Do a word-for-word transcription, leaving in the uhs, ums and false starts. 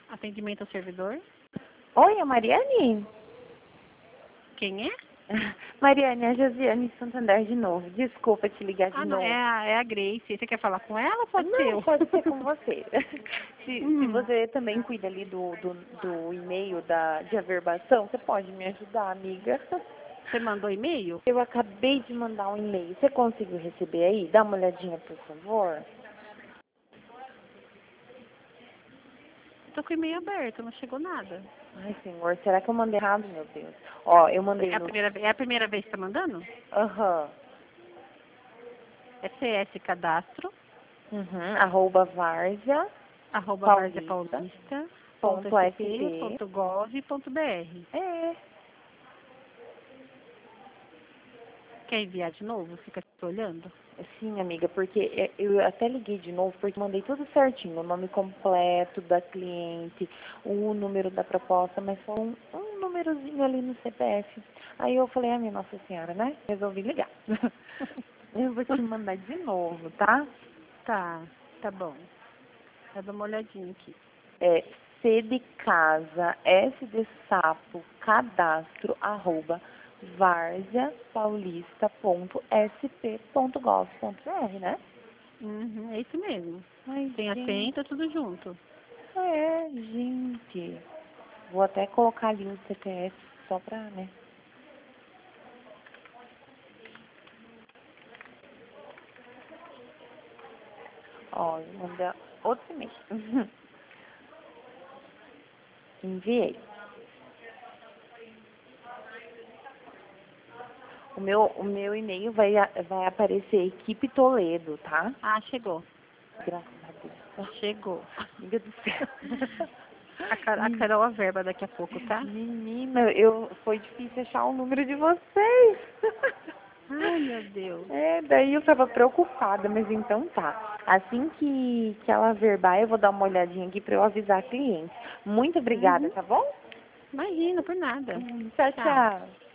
Atendimento ao servidor. Oi, é a Mariane? Quem é? Mariane, é a Josiane Santander de novo. Desculpa te ligar de Ah, não, novo. é a, é a Grace. Você quer falar com ela ou pode ser Não, eu? pode ser com você. se, se Hum, você também cuida ali do, do, do e-mail da, de averbação, você pode me ajudar, amiga. você mandou e-mail? Eu acabei de mandar um e-mail. Você conseguiu receber aí? Dá uma olhadinha, por favor. Tô com o e-mail aberto, não chegou nada. Ai, senhor, será que eu mandei errado, meu Deus? Ó, eu mandei É a no... primeira, ve- é a primeira vez que tá mandando? Aham. É C S Cadastro, Uhum. Arroba Várzea arroba Paulista. varzepaulista, ponto Ponto sp, SP. ponto gov, ponto br. É. Quer enviar de novo? Fica olhando? Sim, amiga, porque é, eu até liguei de novo porque mandei tudo certinho, o nome completo da cliente, o número da proposta, mas só um, um númerozinho ali no C P F. Aí eu falei, ah, minha Nossa Senhora, né? Resolvi ligar. Eu vou te mandar de novo, tá? Tá, tá bom. Eu dou uma olhadinha aqui. É C de casa, S de sapo, cadastro, arroba, varzeapaulista.sp.gov.br, né? Uhum, é isso mesmo. Ai, Tem gente. acento, tudo junto. É, gente. Vou até colocar ali o C P F só pra, né? Ó, eu mandei outro e-mail. Enviei. O meu, o meu e-mail vai, a- vai aparecer Equipe Toledo, tá? Ah, chegou. Graças a Deus. Chegou. Amiga do céu. A, Car a Men- Carol a verba daqui a pouco, tá? Menina, eu, foi difícil achar o número de vocês. Ai, meu Deus. É, daí eu tava preocupada, mas então tá. Assim que, que ela verbar, eu vou dar uma olhadinha aqui pra eu avisar a cliente. Muito obrigada, Uhum. tá bom? Imagina, por nada. Hum, Tchau, Tchau. tchau.